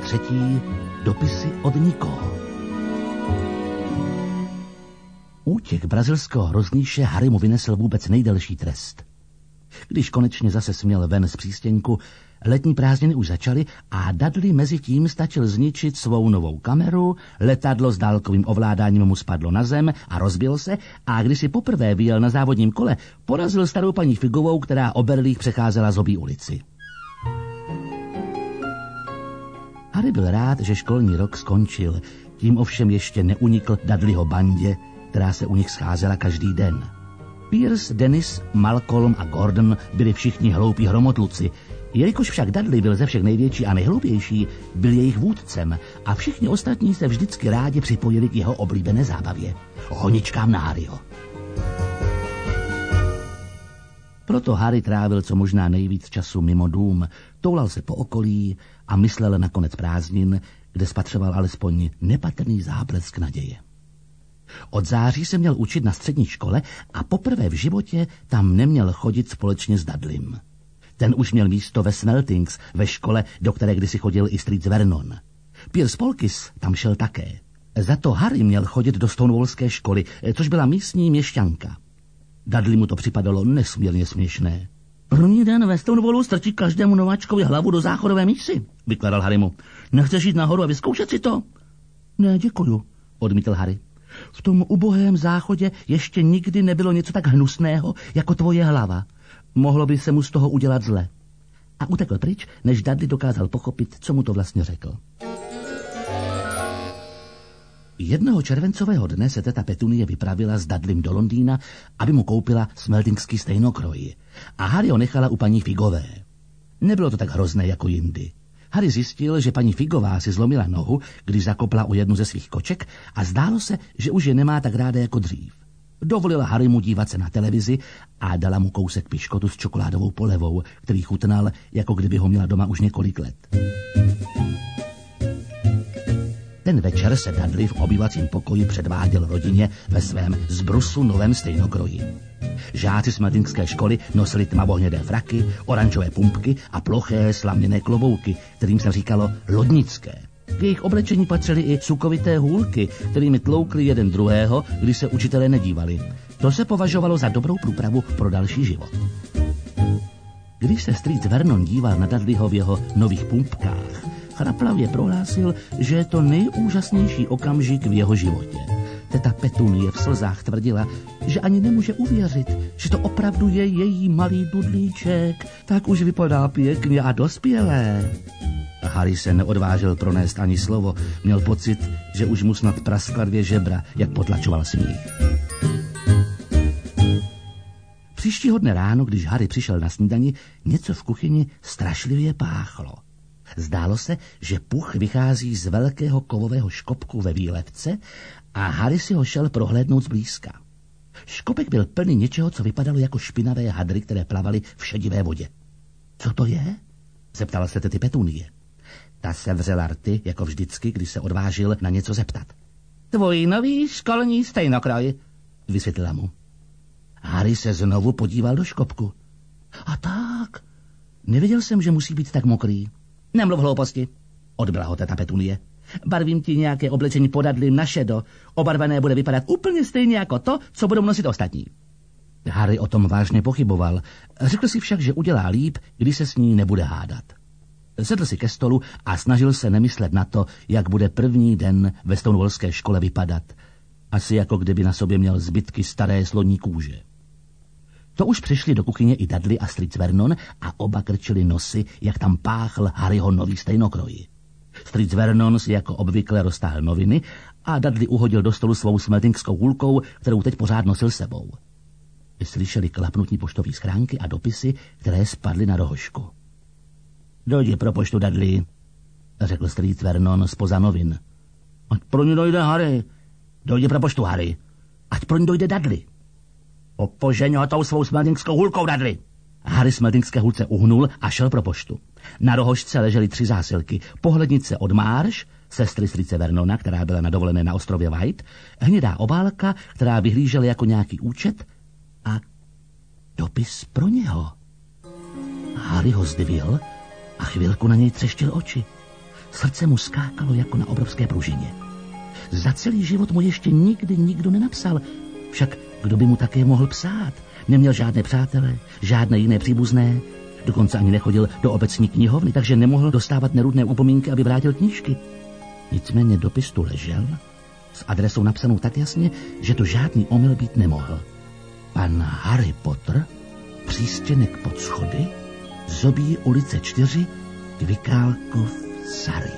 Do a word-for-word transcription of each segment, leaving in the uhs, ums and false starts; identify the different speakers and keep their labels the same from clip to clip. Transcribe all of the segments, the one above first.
Speaker 1: třetí dopisy od nikoho. Útěk brazilského hrozníše Harry mu vynesl vůbec nejdelší trest. Když konečně zase směl ven z přístěnku, letní prázdniny už začaly a Dudley mezi tím stačil zničit svou novou kameru, letadlo s dálkovým ovládáním mu spadlo na zem a rozbil se a když si poprvé vyjel na závodním kole, porazil starou paní Figovou, která o berlích přecházela z obí ulici. Harry byl rád, že školní rok skončil, tím ovšem ještě neunikl Dudleyho bandě, která se u nich scházela každý den. Pierce, Dennis, Malcolm a Gordon byli všichni hloupí hromotluci. Jelikož však Dudley byl ze všech největší a nejhloupější, byl jejich vůdcem a všichni ostatní se vždycky rádi připojili k jeho oblíbené zábavě – honičkám na Harryho. Proto Harry trávil co možná nejvíc času mimo dům, toulal se po okolí a myslel na konec prázdnin, kde spatřoval alespoň nepatrný záblesk naděje. Od září se měl učit na střední škole a poprvé v životě tam neměl chodit společně s Dudleym. Ten už měl místo ve Smeltings, ve škole, do které kdysi chodil i strýc Vernon. Pierce Polkis tam šel také. Za to Harry měl chodit do Stonewallské školy, což byla místní měšťanka. Dudley mu to připadalo nesmírně směšné. První den ve Stonewallu strčí každému nováčkovi hlavu do záchodové mísy, vykladal Harry mu. Nechceš jít nahoru a vyzkoušet si to? Ne, děkuju, odmítl Harry. V tom ubohém záchodě ještě nikdy nebylo něco tak hnusného jako tvoje hlava. Mohlo by se mu z toho udělat zle. A utekl pryč, než Dudley dokázal pochopit, co mu to vlastně řekl. Jednoho červencového dne se teta Petunie vypravila s Dudleym do Londýna, aby mu koupila smeltingský stejnokroj. A Harry ho nechala u paní Figové. Nebylo to tak hrozné jako jindy. Harry zjistil, že paní Figová si zlomila nohu, když zakopla u jednu ze svých koček a zdálo se, že už je nemá tak ráda jako dřív. Dovolila Harrymu dívat se na televizi a dala mu kousek piškotu s čokoládovou polevou, který chutnal, jako kdyby ho měla doma už několik let. Ten večer se Dudley v obývacím pokoji předváděl rodině ve svém zbrusu novém stejnokroji. Žáci smeltingské školy nosili tmavohnědé fraky, oranžové pumpky a ploché slaměné klobouky, kterým se říkalo lodnické. K jejich oblečení patřily i sukovité hůlky, kterými tloukli jeden druhého, když se učitelé nedívali. To se považovalo za dobrou průpravu pro další život. Když se strýc Vernon díval na Dudleyho v jeho nových pumpkách, chraplavě prohlásil, že je to nejúžasnější okamžik v jeho životě. Teta Petunie v slzách tvrdila, že ani nemůže uvěřit, že to opravdu je její malý dudlíček, tak už vypadá pěkně a dospělé. Harry se neodvážil pronést ani slovo, měl pocit, že už mu snad praskla dvě žebra, jak potlačoval smích. Příštího dne ráno, když Harry přišel na snídani, něco v kuchyni strašlivě páchlo. Zdálo se, že puch vychází z velkého kovového škopku ve výlevce a Harry si ho šel prohlédnout zblízka. Škopek byl plný něčeho, co vypadalo jako špinavé hadry, které plavaly v šedivé vodě. Co to je? Zeptala se tety Petunie. Ta se vřela rty, jako vždycky, když se odvážil na něco zeptat. Tvůj nový školní stejnokroj, vysvětlila mu. Harry se znovu podíval do škopku. A tak, nevěděl jsem, že musí být tak mokrý. Nemluv hlouposti, odbyla ho teta Petunie. Barvím ti nějaké oblečení po Dudley na šedo. Obarvené bude vypadat úplně stejně jako to, co budou nosit ostatní. Harry o tom vážně pochyboval. Řekl si však, že udělá líp, když se s ní nebude hádat. Sedl si ke stolu a snažil se nemyslet na to, jak bude první den ve Stonewallské škole vypadat. Asi jako kdyby na sobě měl zbytky staré sloní kůže. To už přišli do kuchyně i Dudley a strýc Vernon a oba krčili nosy, jak tam páchl Harryho nový stejnokroj. Strýc Vernon si jako obvykle roztáhl noviny a Dudley uhodil do stolu svou smeltingskou hůlkou, kterou teď pořád nosil sebou. Slyšeli klapnutí poštové schránky a dopisy, které spadly na rohošku. Dojdi pro poštu, Dudley, řekl strýc Vernon zpoza novin. Ať pro ní dojde Harry. Dojdi pro poštu, Harry. Ať pro ní dojde Dudley. Opožeň ho tou svou smeltingskou hůlkou, Dudley. Harry smeltingské hůlce uhnul a šel pro poštu. Na rohožce ležely tři zásilky. Pohlednice od Marsh, sestry strýce Vernona, která byla na dovolené na ostrově White, hnědá obálka, která vyhlížela jako nějaký účet a dopis pro něho. Harry ho zdvil a chvilku na něj třeštil oči. Srdce mu skákalo jako na obrovské pružině. Za celý život mu ještě nikdy nikdo nenapsal. Však kdo by mu také mohl psát? Neměl žádné přátele, žádné jiné příbuzné. Dokonce ani nechodil do obecní knihovny, takže nemohl dostávat nerudné upomínky, aby vrátil knížky. Nicméně dopis tu ležel s adresou napsanou tak jasně, že to žádný omyl být nemohl. Pan Harry Potter, přístěnek pod schody, Zobí ulice čtyři, Kvikálkov, Surrey.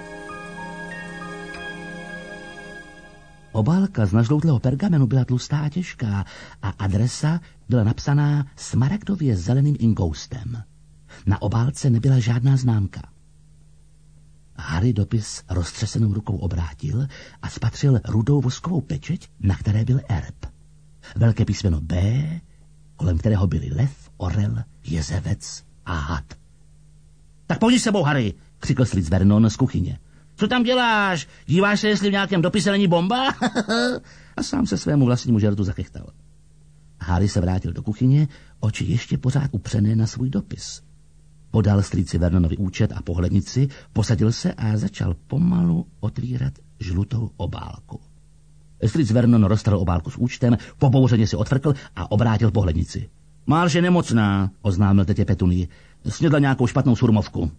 Speaker 1: Obálka z nažloutlého pergamenu byla tlustá a těžká a adresa byla napsaná smaragdově zeleným inkoustem. Na obálce nebyla žádná známka. Harry dopis roztřesenou rukou obrátil a spatřil rudou voskovou pečeť, na které byl erb. Velké písmeno B, kolem kterého byli lev, orel, jezevec a had. Tak pojď s sebou, Harry, křikl strýc Vernon z kuchyně. Co tam děláš? Díváš se, jestli v nějakém dopise není bomba? A sám se svému vlastnímu žertu zachechtal. Harry se vrátil do kuchyně, oči ještě pořád upřené na svůj dopis. Podal strýci Vernonovi účet a pohlednici, posadil se a začal pomalu otvírat žlutou obálku. Strýc Vernon roztrhl obálku s účtem, pobouřeně si odfrkl a obrátil pohlednici. Marž je nemocná, oznámil tetě Petunii. Snědla nějakou špatnou surmovku.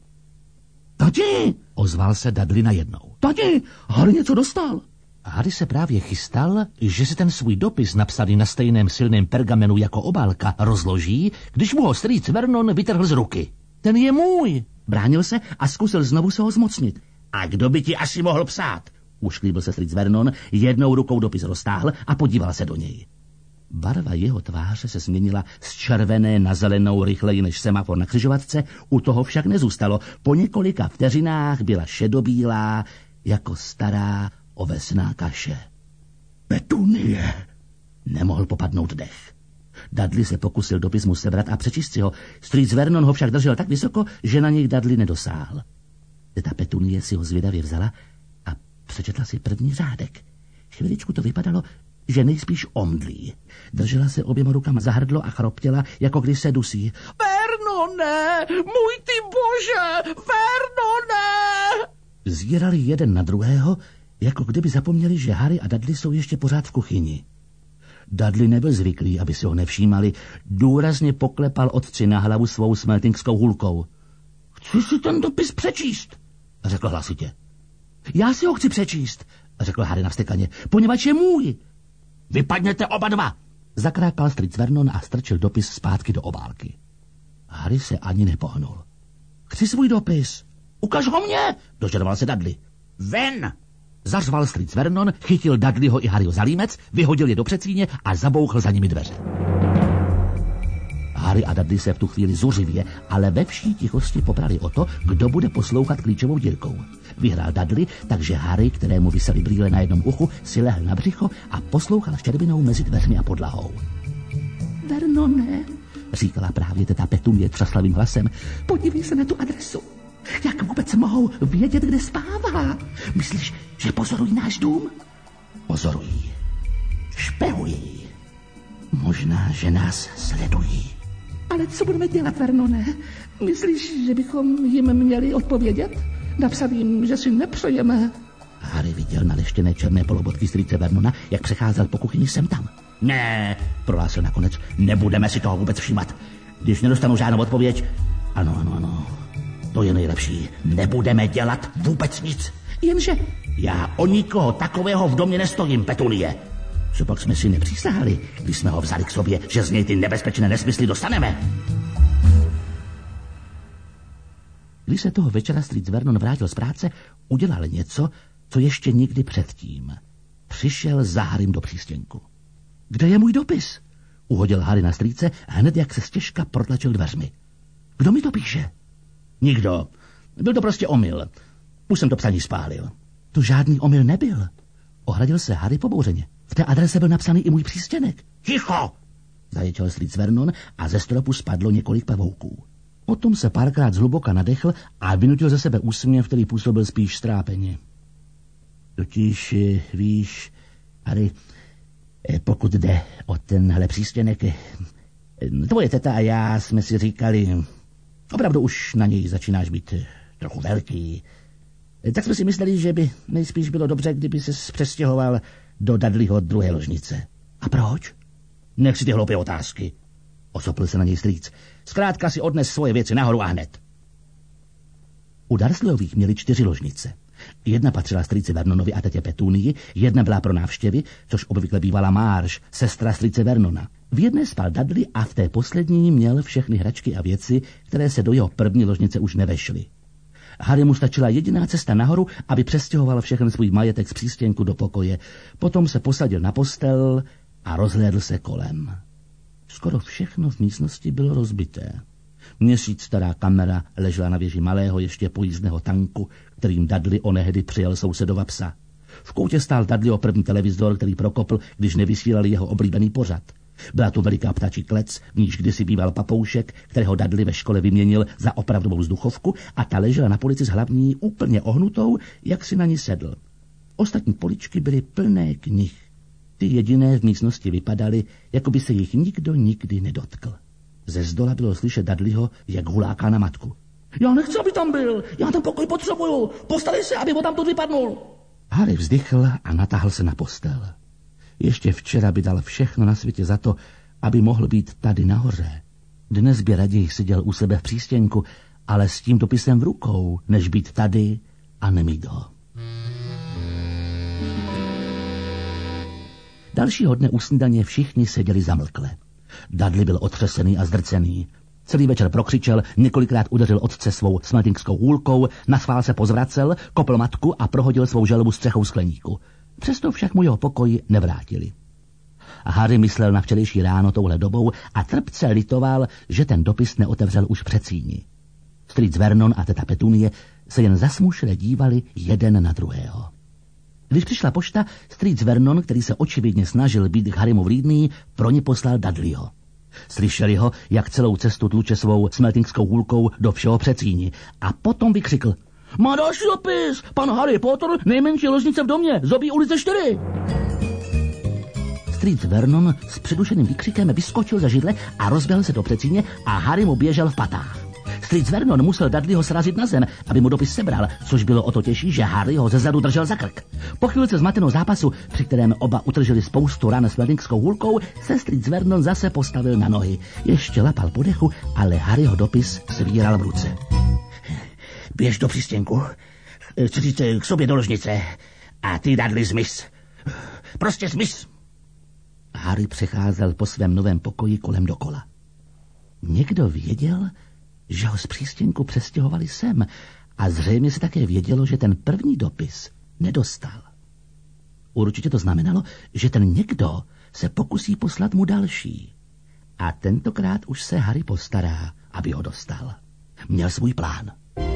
Speaker 1: Tati, ozval se Dudley najednou. Tati, Harry něco dostal. Harry se právě chystal, že si ten svůj dopis napsaný na stejném silném pergamenu jako obálka rozloží, když mu ho strýc Vernon vytrhl z ruky. Ten je můj. Bránil se a zkusil znovu se ho zmocnit. A kdo by ti asi mohl psát? Ušklíbil se strýc Vernon, jednou rukou dopis roztáhl a podíval se do něj. Barva jeho tváře se změnila z červené na zelenou rychleji než semafor na křižovatce, u toho však nezůstalo. Po několika vteřinách byla šedobílá jako stará ovesná kaše. Petunie! Nemohl popadnout dech. Dudley se pokusil dopis mu sebrat a přečíst si ho. Strýc Vernon ho však držel tak vysoko, že na něj Dudley nedosáhl. Teta Petunie si ho zvědavě vzala a přečetla si první řádek. Chviličku to vypadalo, že nejspíš omdlí. Držela se oběma rukama za hrdlo a chroptěla, jako když se dusí. Vernone, můj ty bože, Vernone! Zírali jeden na druhého, jako kdyby zapomněli, že Harry a Dudley jsou ještě pořád v kuchyni. Dudley nebyl zvyklý, aby si ho nevšímali. Důrazně poklepal otci na hlavu svou smeltingskou hůlkou. Chci si ten dopis přečíst, řekl hlasitě. Já si ho chci přečíst, řekl Harry navstekaně, poněvadž je můj. Vypadněte oba dva, zakrákal strýc Vernon a strčil dopis zpátky do obálky. Harry se ani nepohnul. Chci svůj dopis. Ukaž ho mně, dožadoval se Dudley. Ven! Zařval strýc Vernon, chytil Dudleyho i Harryho za límec, vyhodil je do předsíně a zabouchl za nimi dveře. Harry a Dudley se v tu chvíli zuřivě, ale ve vší tichosti poprali o to, kdo bude poslouchat klíčovou dírkou. Vyhrál Dudley, takže Harry, kterému visely brýle na jednom uchu, si lehl na břicho a poslouchal štěrbinou mezi dveřmi a podlahou. Vernone, říkala právě teta Petunie třaslavým hlasem, podívej se na tu adresu. Jak vůbec mohou vědět, kde spává? Myslíš, že pozorují náš dům? Pozorují. Špehují. Možná, že nás sledují. Ale co budeme dělat, Vernone? Myslíš, že bychom jim měli odpovědět? Napsat jim, že si nepřejeme. Harry viděl naleštěné černé polobotky strýce Vernona, jak přecházel po kuchyni sem tam. Ne, prohlásil nakonec, nebudeme si toho vůbec všímat. Když nedostanu žádnou odpověď, ano, ano, ano, to je nejlepší. Nebudeme dělat vůbec nic. Jenže já o nikoho takového v domě nestojím, Petunie. Co pak jsme si nepřísahali, když jsme ho vzali k sobě, že z něj ty nebezpečné nesmysly dostaneme? Když se toho večera strýc Vernon vrátil z práce, udělal něco, co ještě nikdy předtím. Přišel za Harrym do přístěnku. Kde je můj dopis? Uhodil Harry na strýce, hned jak se stěžka protlačil dveřmi. Kdo mi to píše? Nikdo. Byl to prostě omyl. Už jsem to psaní spálil. To žádný omyl nebyl. Ohradil se Harry pobouřeně. V té adrese byl napsaný i můj přístěnek. Ticho! Zaječel strýc Vernon a ze stropu spadlo několik pavouků. Potom se párkrát zhluboka nadechl a vynutil ze sebe úsměv, který působil spíš strápeně. Totiž, víš, Harry, pokud jde o tenhle přístěnek, tvoje teta a já jsme si říkali, opravdu už na něj začínáš být trochu velký. Tak jsme si mysleli, že by nejspíš bylo dobře, kdyby se přestěhoval do Dudleyho druhé ložnice. A proč? Nech si ty hloupé otázky. Osopl se na něj strýc. Zkrátka si odnes svoje věci nahoru a hned. U Dursleyových měli čtyři ložnice. Jedna patřila strýci Vernonovi a tetě Petunii, jedna byla pro návštěvy, což obvykle bývala Marge, sestra strýce Vernona. V jedné spal Dudley a v té poslední měl všechny hračky a věci, které se do jeho první ložnice už nevešly. Harry mu stačila jediná cesta nahoru, aby přestěhoval všechen svůj majetek z přístěnku do pokoje. Potom se posadil na postel a rozhlédl se kolem. Skoro všechno v místnosti bylo rozbité. Měsíc stará kamera ležela na věži malého ještě pojízdného tanku, kterým Dudley onehdy přijel sousedova psa. V koutě stál Dudleyho první televizor, který prokopl, když nevysílali jeho oblíbený pořad. Byla tu veliká ptačí klec, v níž kdysi býval papoušek, kterého Dudley ve škole vyměnil za opravdovou vzduchovku, a ta ležela na polici s hlavní úplně ohnutou, jak si na ní sedl. Ostatní poličky byly plné knih. Ty jediné v místnosti vypadaly, jako by se jich nikdo nikdy nedotkl. Ze zdola bylo slyšet Dudleyho, jak huláká na matku. Já nechci, aby tam byl, já ten pokoj potřebuju, postarej se, aby ho tam tu vypadnul. Harry vzdychl a natáhl se na postel. Ještě včera by dal všechno na světě za to, aby mohl být tady nahoře. Dnes by raději seděl u sebe v přístěnku, ale s tím dopisem v rukou, než být tady a nemít ho. Dalšího dne u snídaně všichni seděli zamlkle. Dudley byl otřesený a zdrcený. Celý večer prokřičel, několikrát udeřil otce svou smeltingskou hůlkou, naschvál se pozvracel, kopl matku a prohodil svou želvu střechou skleníku. Přesto však mu jeho pokoj nevrátili. Harry myslel na včerejší ráno touhle dobou a trpce litoval, že ten dopis neotevřel už před síni. Strýc Vernon a teta Petunie se jen zasmušile dívali jeden na druhého. Když přišla pošta, strýc Vernon, který se očividně snažil být k Harrymu vlídný, pro ně poslal Dudleyho. Slyšeli ho, jak celou cestu tluče svou smeltingskou hůlkou do všeho předsíni, a potom vykřikl: Má další dopis! Pan Harry Potter, nejmenší ložnice v domě, Zobí ulice čtyři! Strýc Vernon s přidušeným výkřikem vyskočil ze židle a rozběhl se do předsíně a Harry mu běžel v patách. Strýc Vernon musel Dudleyho srazit na zem, aby mu dopis sebral, což bylo o to těžší, že Harry ho zezadu držel za krk. Po chvíli zmatenou zápasu, při kterém oba utržili spoustu ran s smeltingskou hůlkou, se strýc Vernon zase postavil na nohy. Ještě lapal po dechu, ale Harryho dopis svíral v ruce. Běž do přístěnku, chci říct k sobě do ložnice, a ty, Dudley, zmiz. Prostě zmiz. Harry přecházel po svém novém pokoji kolem dokola. Někdo věděl, že ho z přístěnku přestěhovali sem, a zřejmě se také vědělo, že ten první dopis nedostal. Určitě to znamenalo, že ten někdo se pokusí poslat mu další. A tentokrát už se Harry postará, aby ho dostal. Měl svůj plán.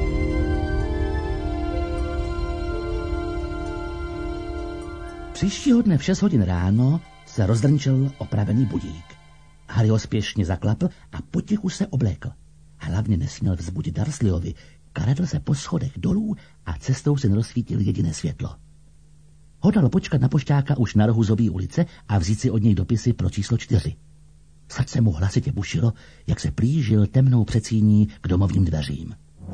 Speaker 1: Příštího dne v šest hodin ráno se rozdrnčil opravený budík. Harry ho spěšně zaklapl a potichu se oblékl. Hlavně nesměl vzbudit Dursleyovi. Karadl se po schodech dolů a cestou se nerozsvítil jediné světlo. Hodlal počkat na pošťáka už na rohu Zobí ulice a vzít si od něj dopisy pro číslo čtyři. Srdce mu hlasitě bušilo, jak se plížil temnou předsíní k domovním dveřím.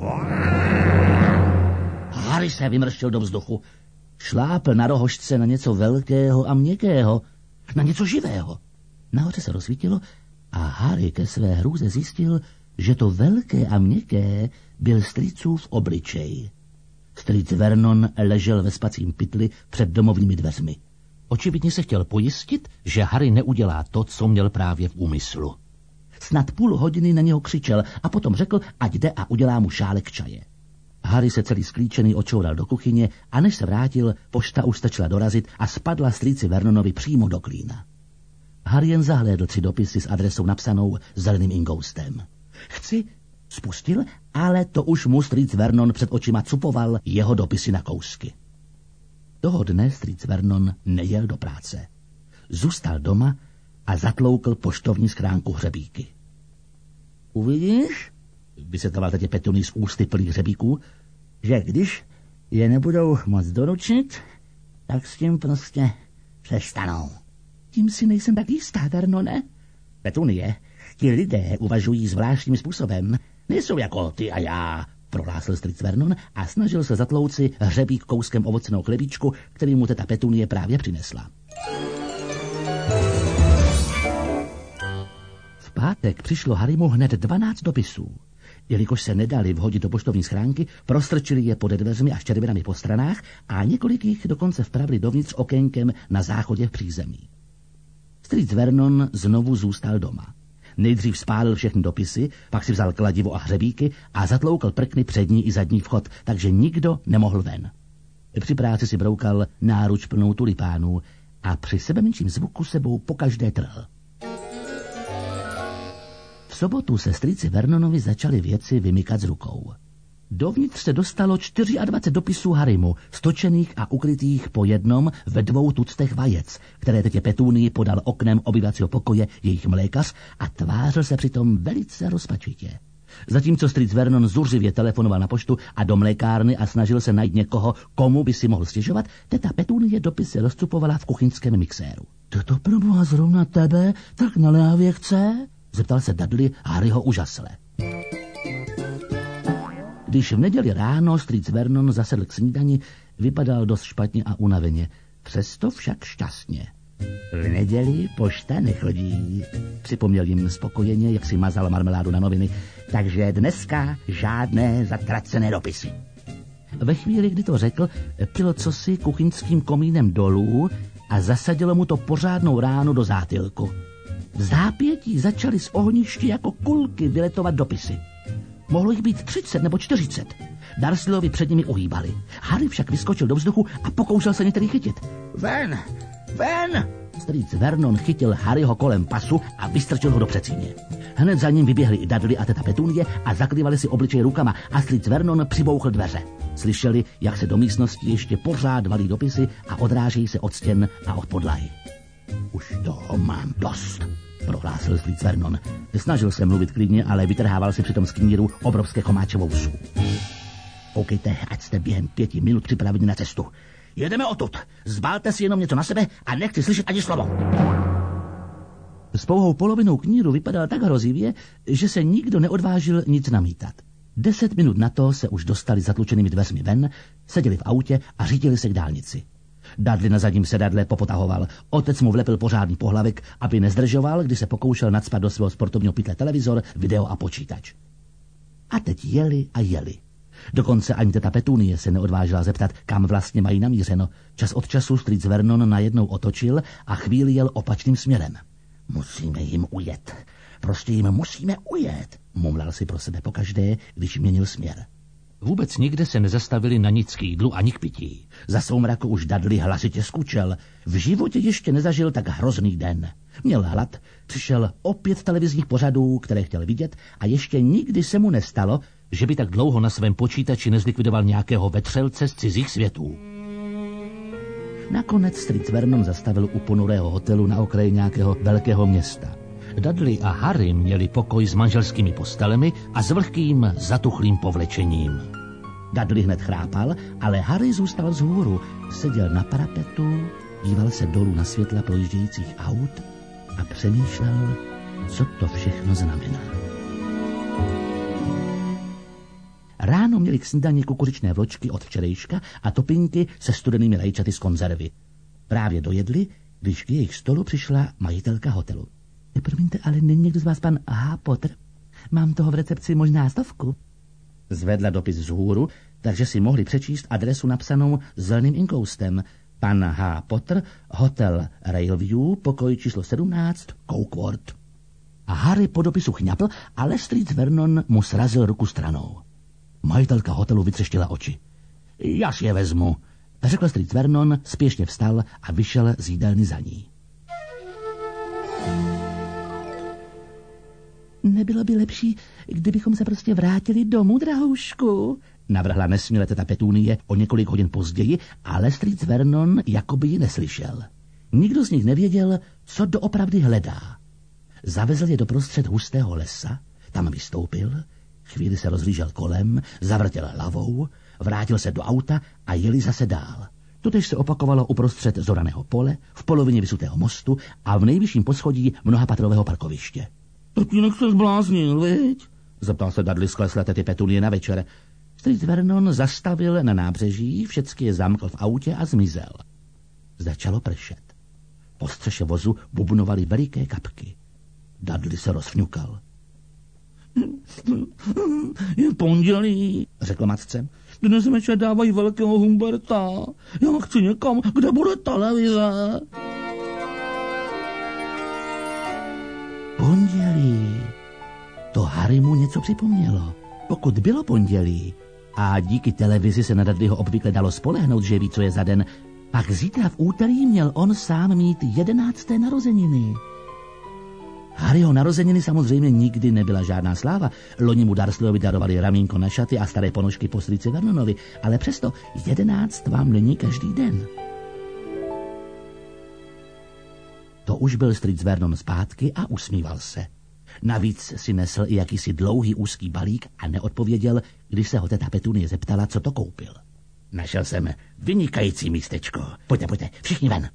Speaker 1: Harry se vymrštil do vzduchu. Šlápl na rohožce na něco velkého a měkkého, na něco živého. Nahoře se rozsvítilo a Harry ke své hrůze zjistil, že to velké a měkké byl strýcův obličej. Strýc Vernon ležel ve spacím pytli před domovními dveřmi. Očividně se chtěl pojistit, že Harry neudělá to, co měl právě v úmyslu. Snad půl hodiny na něho křičel a potom řekl, ať jde a udělá mu šálek čaje. Harry se celý sklíčený očoural do kuchyně a než se vrátil, pošta už stačila dorazit a spadla strýci Vernonovi přímo do klína. Harry jen zahlédl tři dopisy s adresou napsanou zeleným ingoustem. Chci, spustil, ale to už mu strýc Vernon před očima cupoval jeho dopisy na kousky. Toho dne strýc Vernon nejel do práce. Zůstal doma a zatloukl poštovní schránku hřebíky. Uvidíš, vysvětloval tetě Petunie z ústy plných hřebíků, že když je nebudou moc doručit, tak s tím prostě přestanou. Tím si nejsem tak jistá, Vernone. Petunie, ti lidé uvažují zvláštním způsobem. Nejsou jako ty a já, prohlásil strýc Vernon a snažil se zatlouci hřebík kouskem ovocného chlebíčku, který mu teta Petunie právě přinesla. V pátek přišlo Harrymu hned dvanáct dopisů. Jelikož se nedali vhodit do poštovní schránky, prostrčili je pod dveřmi a štěrbinami po stranách a několik jich dokonce vpravili dovnitř okénkem na záchodě v přízemí. Strýc Vernon znovu zůstal doma. Nejdřív spálil všechny dopisy, pak si vzal kladivo a hřebíky a zatloukal prkny přední i zadní vchod, takže nikdo nemohl ven. Při práci si broukal náruč plnou tulipánů a při sebemenším zvuku sebou pokaždé trhl. V sobotu se strýci Vernonovi začaly věci vymykat z rukou. Dovnitř se dostalo dvacet čtyři dopisů Harrymu, stočených a ukrytých po jednom ve dvou tuctech vajec, které tetě Petunii podal oknem obyvacího pokoje jejich mlékař a tvářil se přitom velice rozpačitě. Zatímco strýc Vernon zuřivě telefonoval na poštu a do mlékárny a snažil se najít někoho, komu by si mohl stěžovat, teta Petunie dopisy rozcupovala v kuchyňském mixéru. Toto proboha zrovna tebe tak naléhavě chce? Zeptal se Dudley Harryho úžasle. Když v neděli ráno strýc Vernon zasedl k snídani, vypadal dost špatně a unaveně, přesto však šťastně. V neděli pošta nechodí, připomněl jim spokojeně, jak si mazal marmeládu na noviny, takže dneska žádné zatracené dopisy. Ve chvíli, kdy to řekl, pil cosi kuchyňským komínem dolů a zasadilo mu to pořádnou ránu do zátylku. V zápětí začaly z ohniště jako kulky vyletovat dopisy. Mohlo jich být třicet nebo čtyřicet. Dursleyovi před nimi ohýbali. Harry však vyskočil do vzduchu a pokoušel se některý chytit. Ven! Ven! Strýc Vernon chytil Harryho kolem pasu a vystrčil ho do předsíně. Hned za ním vyběhli i Dudley a teta Petunie a zakrývali si obličej rukama a strýc Vernon přibouchl dveře. Slyšeli, jak se do místnosti ještě pořád valí dopisy a odrážejí se od stěn a od podlahy. Už toho mám dost, prohlásil strýc Vernon. Snažil se mluvit klidně, ale vytrhával si přitom z kníru obrovské chomáče vousů. Koukejte, ať jste během pěti minut připraveni na cestu. Jedeme odtud. Zbalte si jenom něco na sebe a nechci slyšet ani slovo. S pouhou polovinou kníru vypadal tak hrozivě, že se nikdo neodvážil nic namítat. Deset minut na to se už dostali zatlučenými dveřmi ven, seděli v autě a řídili se k dálnici. Dudley na zadním sedadle popotahoval. Otec mu vlepil pořádný pohlavek, aby nezdržoval, když se pokoušel nacpat do svého sportovního pytle televizor, video a počítač. A teď jeli a jeli. Dokonce ani teta Petunie se neodvážila zeptat, kam vlastně mají namířeno. Čas od času strýc Vernon najednou otočil a chvíli jel opačným směrem. Musíme jim ujet. Prostě jim musíme ujet, mumlal si pro sebe pokaždé, když měnil směr. Vůbec nikde se nezastavili na nic k jídlu ani k pití. Za soumraku už Dudley hlasitě skučel. V životě ještě nezažil tak hrozný den. Měl hlad, přišel opět televizních pořadů, které chtěl vidět, a ještě nikdy se mu nestalo, že by tak dlouho na svém počítači nezlikvidoval nějakého vetřelce z cizích světů. Nakonec strýc Vernon zastavil u ponurého hotelu na okraji nějakého velkého města. Dudley a Harry měli pokoj s manželskými postelemi a s vlhkým zatuchlým povlečením. Dudley hned chrápal, ale Harry zůstal vzhůru, seděl na parapetu, díval se dolů na světla projíždějících aut a přemýšlel, co to všechno znamená. Ráno měli k snídani kukuřičné vločky od včerejška a topinky se studenými rajčaty z konzervy. Právě dojedli, když k jejich stolu přišla majitelka hotelu. Promiňte, ale není někdo z vás pan H. Potter? Mám toho v recepci možná stovku. Zvedla dopis vzhůru, takže si mohli přečíst adresu napsanou zeleným inkoustem. Pan H. Potter, hotel Railview, pokoj číslo sedmnáct, Cokeworth. A Harry po dopisu chňapl, ale strýc Vernon mu srazil ruku stranou. Majitelka hotelu vytřeštila oči. Já si je vezmu, řekl strýc Vernon, spěšně vstal a vyšel z jídelny za ní. Nebylo by lepší, kdybychom se prostě vrátili domů, drahoušku? Navrhla nesměle teta Petunie o několik hodin později, ale strýc Vernon jakoby ji neslyšel. Nikdo z nich nevěděl, co doopravdy hledá. Zavezl je doprostřed hustého lesa, tam vystoupil, chvíli se rozlížel kolem, zavrtěl hlavou, vrátil se do auta a jeli zase dál. Totež se opakovalo uprostřed zoraného pole, v polovině vysutého mostu a v nejvyšším poschodí mnohapatrového parkoviště. Tatínek se zbláznil, viď? Zeptal se Dudley skleslé tety Petunie na večer. Strýc Vernon zastavil na nábřeží, všecky je zamkl v autě a zmizel. Začalo pršet. Po střeše vozu bubnovaly veliké kapky. Dudley se rozfňukal. Je pondělí, řekl matce. Dnes večer dávají velkého Humberta. Já chci někam, kde bude televize. Pondělí. To Harry mu něco připomnělo. Pokud bylo pondělí a díky televizi se na Dudleyho obvykle dalo spolehnout, že ví, co je za den, pak zítra v úterý měl on sám mít jedenácté narozeniny. Harryho narozeniny samozřejmě nikdy nebyla žádná sláva. Loni mu Dursleyovi darovali ramínko na šaty a staré ponožky po strýci Vernonovi, ale přesto jedenáct vám není každý den. To už byl strýc Vernon zpátky a usmíval se. Navíc si nesl i jakýsi dlouhý úzký balík a neodpověděl, když se ho teta Petunie zeptala, co to koupil. Našel jsem vynikající místečko. Pojďte, pojďte, všichni ven.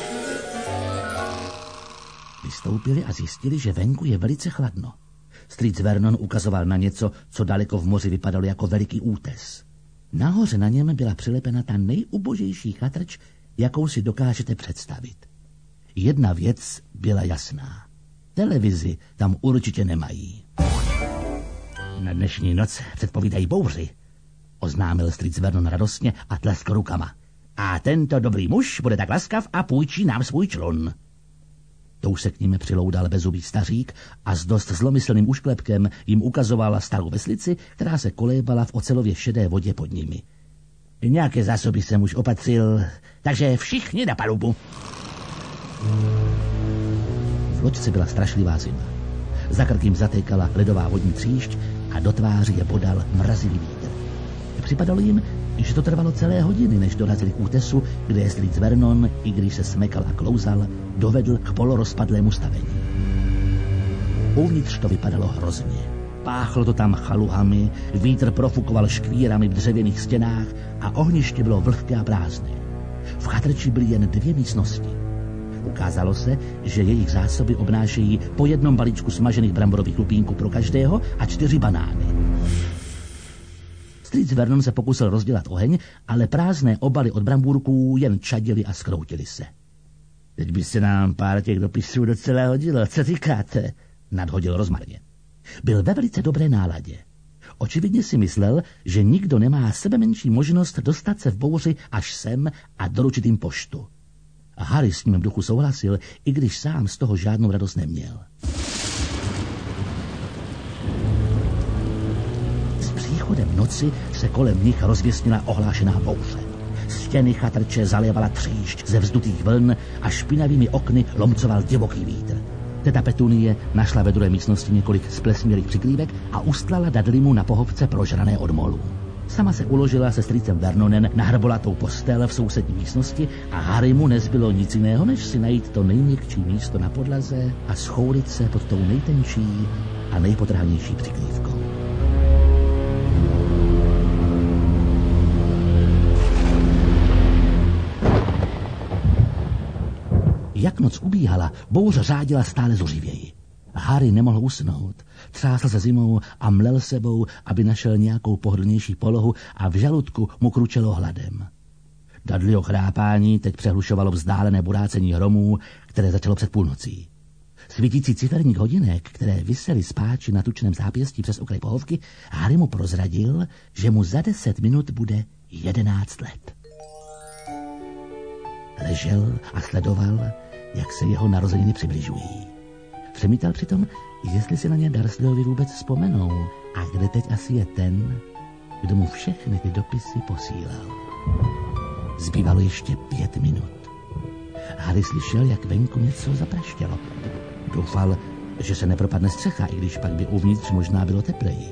Speaker 1: Vystoupili a zjistili, že venku je velice chladno. Strýc Vernon ukazoval na něco, co daleko v moři vypadalo jako veliký útes. Nahoře na něm byla přilepena ta nejubožejší chatrč, jakou si dokážete představit. Jedna věc byla jasná. Televizi tam určitě nemají. Na dnešní noc předpovídají bouři, oznámil strýc Vernon radostně a tleskl rukama. A tento dobrý muž bude tak laskav a půjčí nám svůj člun. To už se k ním přiloudal bezzubý stařík a s dost zlomyslným ušklepkem jim ukazovala starou veslici, která se kolébala v ocelově šedé vodě pod nimi. Nějaké zásoby jsem už opatřil, takže všichni na palubu. V loďce byla strašlivá zima. Za krk jim zatékala ledová vodní tříšť a do tváří je bodal mrazivý vítr. Připadalo jim, že to trvalo celé hodiny, než dorazili k útesu, kde je strýc Vernon, i když se smekal a klouzal, dovedl k polorozpadlému stavení. Uvnitř to vypadalo hrozně. Páchlo to tam chaluhami, vítr profukoval škvírami v dřevěných stěnách a ohniště bylo vlhké a prázdné. V chatrči byly jen dvě místnosti. Ukázalo se, že jejich zásoby obnášejí po jednom balíčku smažených bramborových lupínků pro každého a čtyři banány. Strýc Vernon se pokusil rozdělat oheň, ale prázdné obaly od brambůrků jen čadily a skroutily se. Teď by se nám pár těch dopisů docela hodilo, co říkáte? Nadhodil rozmarně. Byl ve velice dobré náladě. Očividně si myslel, že nikdo nemá sebemenší možnost dostat se v bouři až sem a doručit jim poštu. A Harry s ním v duchu souhlasil, i když sám z toho žádnou radost neměl. S příchodem noci se kolem nich rozvěsnila ohlášená bouře. Stěny chatrče zalévala tříšť ze vzdutých vln a špinavými okny lomcoval divoký vítr. Teta Petunie našla ve druhé místnosti několik splesmělých přikrývek a ustlala Dudleymu na pohovce prožrané od molů. Sama se uložila se strýcem Vernonem na hrbolatou postel v sousední místnosti a Harrymu nezbylo nic jiného, než si najít to nejměkčí místo na podlaze a schoulit se pod tou nejtenčí a nejpotrhanější přikrývkou. Jak noc ubíhala, bouře řádila stále zuřivěji. Harry nemohl usnout. Třásl se zimou a mlel sebou, aby našel nějakou pohodlnější polohu a v žaludku mu kručelo hladem. Dudleyho chrápání teď přehlušovalo vzdálené burácení hromů, které začalo před půlnocí. Svítící ciferník hodinek, které visely spáči na tučném zápěstí přes okraj pohovky, Harry mu prozradil, že mu za deset minut bude jedenáct let. Ležel a sledoval, jak se jeho narozeniny přibližují. Přemítal přitom, jestli si na ně Dursleyovi vůbec vzpomenou a kde teď asi je ten, kdo mu všechny ty dopisy posílal. Zbývalo ještě pět minut. Harry slyšel, jak venku něco zapraštělo. Doufal, že se nepropadne střecha, i když pak by uvnitř možná bylo tepleji.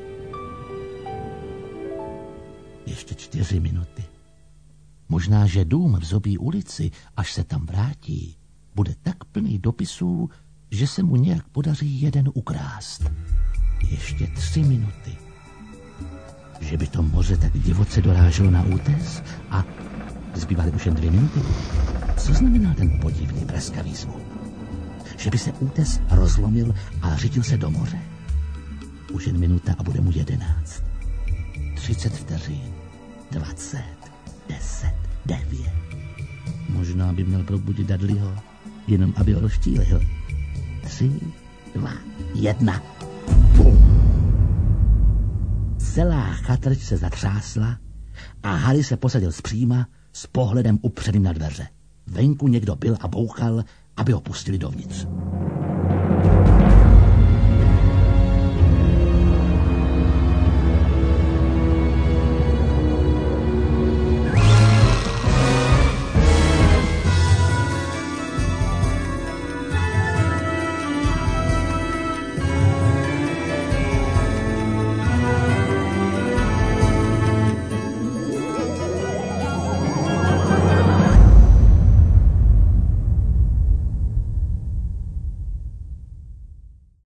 Speaker 1: Ještě čtyři minuty. Možná, že dům v Zobí ulici, až se tam vrátí, bude tak plný dopisů, že se mu nějak podaří jeden ukrást. Ještě tři minuty. Že by to moře tak divoce doráželo na útes a zbývaly už jen dvě minuty. Co znamená ten podivný praskavý zvuk? Že by se útes rozlomil a řitil se do moře. Už jen minuta a bude mu jedenáct. třicet vteřin. Dvacet. Deset. Devět. Možná by měl probudit Dudleyho, jenom aby ho rozčílil. Tři, dva, jedna. Bum. Celá chatrč se zatřásla a Harry se posadil zpříma s pohledem upřeným na dveře. Venku někdo byl a bouchal, aby ho pustili dovnitř.